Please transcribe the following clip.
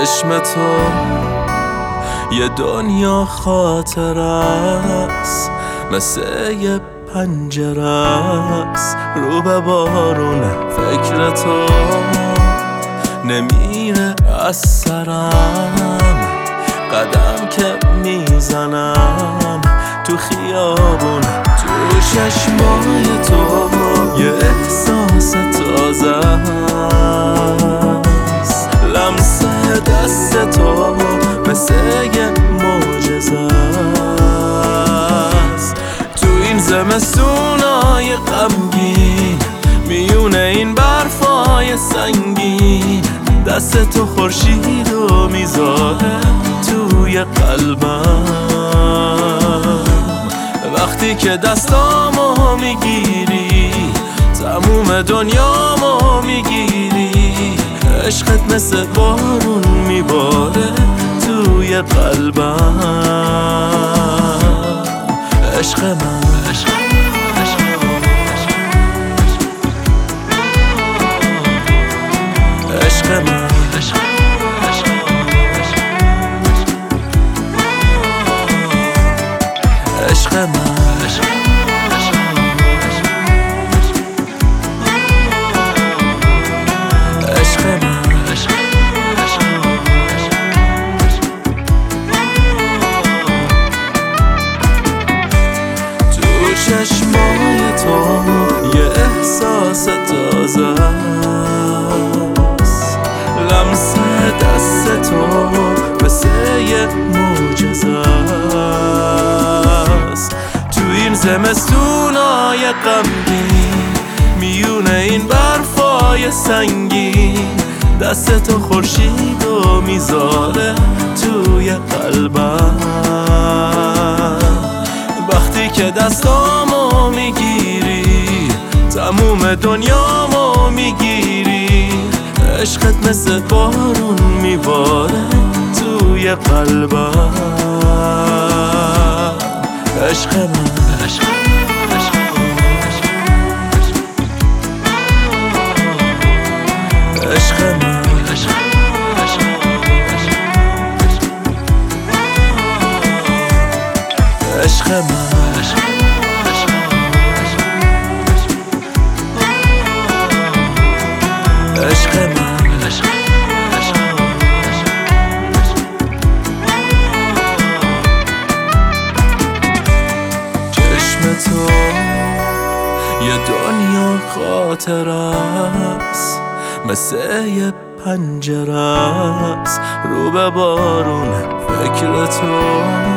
چشم تو یه دنیا خاطر است، مثل یه پنجره است رو به بارونه. فکر تو نمیره از سرم، قدم که میزنم تو خیابون. تو چشمای تو یه احساس تازه است، لمس دست تو مثل یه معجزه است. تو این زمستونای غمگین، میونه این برفای سنگین، دست تو خورشیدو میذاره توی قلبم. وقتی که دستامو میگیری تموم دنیامو میگیری، عشقت مثل بارون میباره توی قلبم. عشق من، عشق من، عشق من. چشمای تو یه احساس تازه است، لمس دست تو مثل یه معجزه است. تو این زمستونای غمگین، میونه این برفای سنگین، دست تو خورشیدو میذاره توی قلبم. وقتی که دستامو میگیری تموم دنیامو میگیری، عشقت مثل بارون میباره توی قلبم. عشق من، عشق من، عشق من. عشق من، چشم تو یه دنیا خاطر است، مثل یه پنجره است رو به بارونه. فکر تو